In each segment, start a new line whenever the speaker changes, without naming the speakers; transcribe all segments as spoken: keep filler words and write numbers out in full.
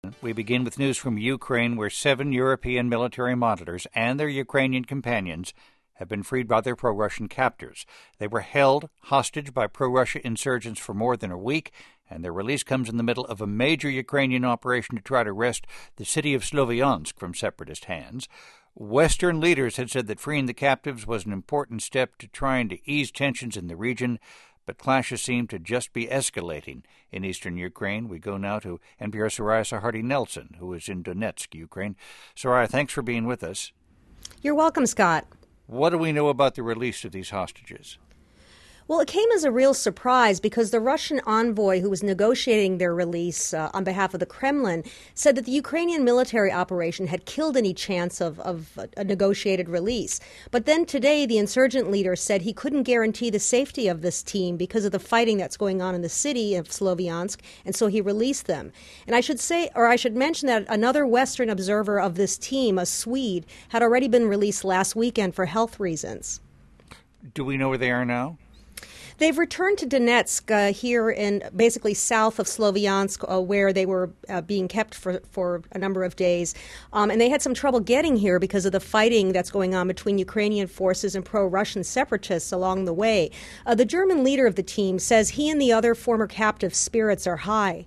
We begin with news from Ukraine, where seven European military monitors and their Ukrainian companions have been freed by their pro-Russian captors. They were held hostage by pro-Russia insurgents for more than a week, and their release comes in the middle of a major Ukrainian operation to try to wrest the city of Sloviansk from separatist hands. Western leaders had said that freeing the captives was an important step to trying to ease tensions in the region, but clashes seem to just be escalating in eastern Ukraine. We go now to N P R's Soraya Sarhady-Nelson, who is in Donetsk, Ukraine. Soraya, thanks for being with us.
You're welcome, Scott.
What do we know about the release of these hostages?
Well, it came as a real surprise because the Russian envoy who was negotiating their release uh, on behalf of the Kremlin said that the Ukrainian military operation had killed any chance of, of a, a negotiated release. But then today, the insurgent leader said he couldn't guarantee the safety of this team because of the fighting that's going on in the city of Sloviansk, and so he released them. And I should say, or I should mention that another Western observer of this team, a Swede, had already been released last weekend for health reasons.
Do we know where they are now?
They've returned to Donetsk uh, here in basically south of Sloviansk, uh, where they were uh, being kept for, for a number of days. Um, and they had some trouble getting here because of the fighting that's going on between Ukrainian forces and pro-Russian separatists along the way. Uh, the German leader of the team says he and the other former captives' spirits are high.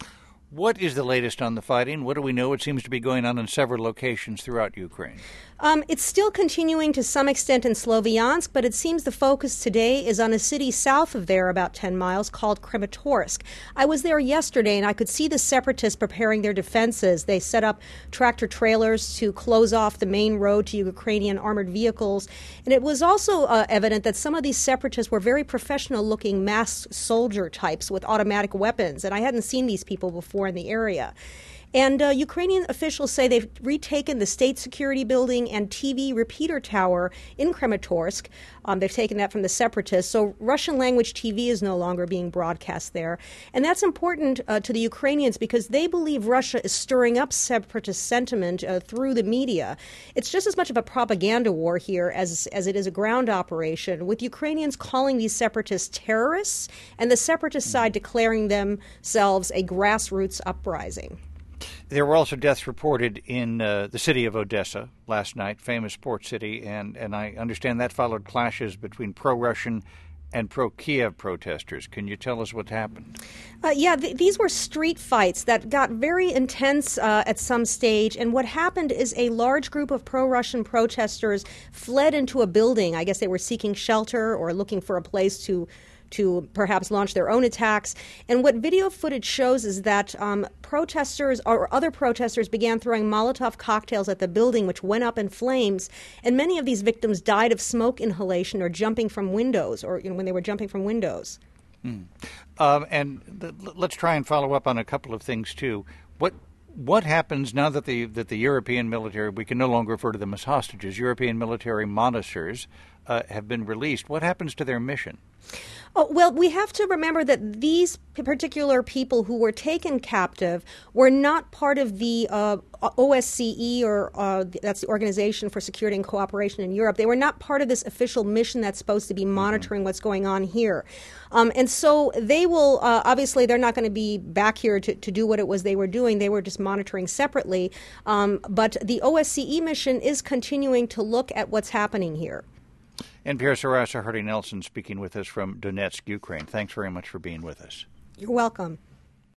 What is the latest on the fighting? What do we know? It seems to be going on in several locations throughout Ukraine.
Um, it's still continuing to some extent in Sloviansk, but it seems the focus today is on a city south of there, about ten miles, called Kramatorsk. I was there yesterday, and I could see the separatists preparing their defenses. They set up tractor trailers to close off the main road to Ukrainian armored vehicles. And it was also uh, evident that some of these separatists were very professional-looking masked soldier types with automatic weapons, and I hadn't seen these people before in the area. And uh, Ukrainian officials say they've retaken the state security building and T V repeater tower in Kramatorsk. Um, they've taken that from the separatists. So Russian language T V is no longer being broadcast there. And that's important uh, to the Ukrainians because they believe Russia is stirring up separatist sentiment uh, through the media. It's just as much of a propaganda war here as, as it is a ground operation, with Ukrainians calling these separatists terrorists and the separatist side declaring themselves a grassroots uprising.
There were also deaths reported in uh, the city of Odessa last night, famous port city, and, and I understand that followed clashes between pro-Russian and pro-Kiev protesters. Can you tell us what happened?
Uh, yeah, th- these were street fights that got very intense uh, at some stage, and what happened is a large group of pro-Russian protesters fled into a building. I guess they were seeking shelter or looking for a place to to perhaps launch their own attacks. And what video footage shows is that um, protesters or other protesters began throwing Molotov cocktails at the building, which went up in flames. And many of these victims died of smoke inhalation or jumping from windows, or you know, when they were jumping from windows.
Mm. Um, and th- let's try and follow up on a couple of things, too. What What happens now that the that the European military, we can no longer refer to them as hostages, European military monitors uh, have been released? What happens to their mission?
Oh, well, we have to remember that these particular people who were taken captive were not part of the uh, O S C E, or uh, that's the Organization for Security and Cooperation in Europe. They were not part of this official mission that's supposed to be monitoring mm-hmm. what's going on here. Um, and so they will, uh, obviously, they're not going to be back here to, to do what it was they were doing. They were just monitoring separately. Um, but the O S C E mission is continuing to look at what's happening here.
N P R's Soraya Sarhady-Nelson speaking with us from Donetsk, Ukraine. Thanks very much for being with us.
You're welcome.